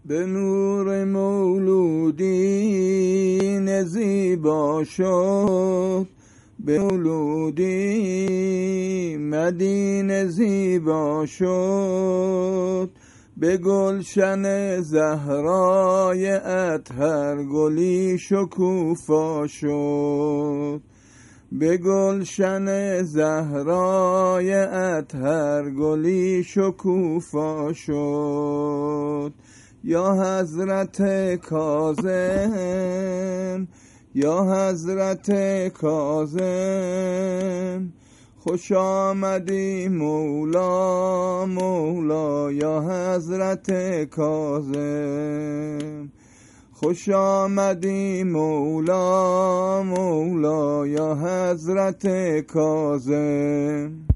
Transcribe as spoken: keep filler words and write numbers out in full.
به نور مولودین زیبا شد، به مولودی مدینه زیبا شد. به گلشن زهرای اطهر گلی شکوفا شد، به گلشن زهرای اطهر گلی شکوفا شد. یا حضرت کاظم، یا حضرت کاظم، خوش آمدی مولا مولا. یا حضرت کاظم، خوش آمدی مولا مولا. یا حضرت کاظم.